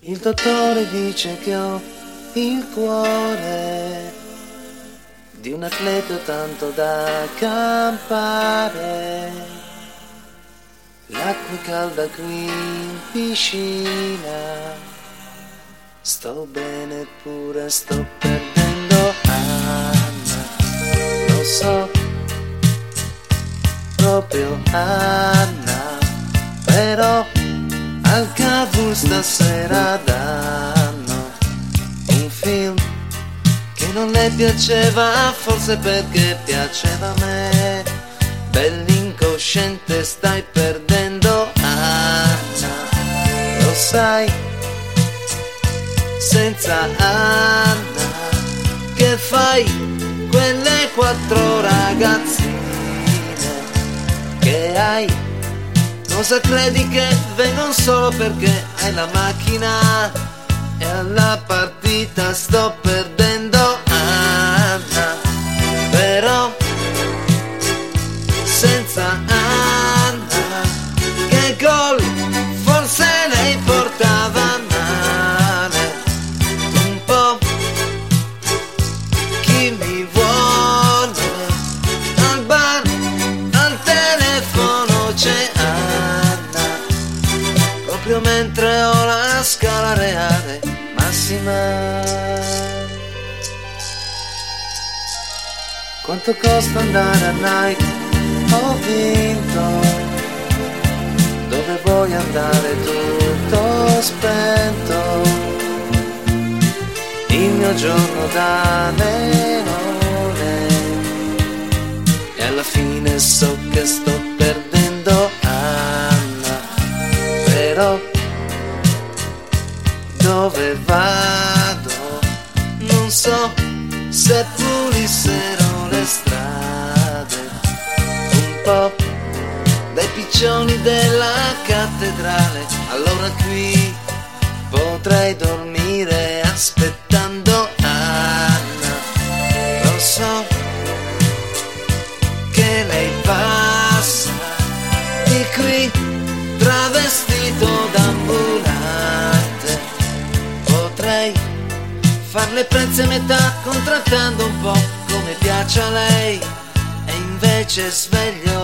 Il dottore dice che ho il cuore di un atleta tanto da campare. L'acqua è calda qui in piscina, sto bene eppure sto perdendo Anna. Lo so, proprio Anna, però al Cavour stasera danno un film che non le piaceva, forse perché piaceva a me. Bell'incosciente, stai perdendo Anna, lo sai, senza Anna che fai quelle 4 ragazzine che hai? Cosa credi che vengono solo perché hai la macchina? E alla partita sto perdendo Anna, però senza Anna che gol forse lei portava male un po'. Chi mi vuole al bar, al telefono c'è Anna, proprio mentre ho la scala reale massima. Quanto costa andare a night? Ho vinto. Dove vuoi andare? Tutto spento. Il mio giorno da leone. E alla fine so che sto perdendo Anna, però dove vado? Non so, se pulissero le strade un po' dai piccioni della cattedrale, allora qui potrei dormire aspettando Anna. Lo so che lei passa di qui travestito d'ambulante, potrei far le prezze a metà contrattando un po' come piace a lei, e invece sveglio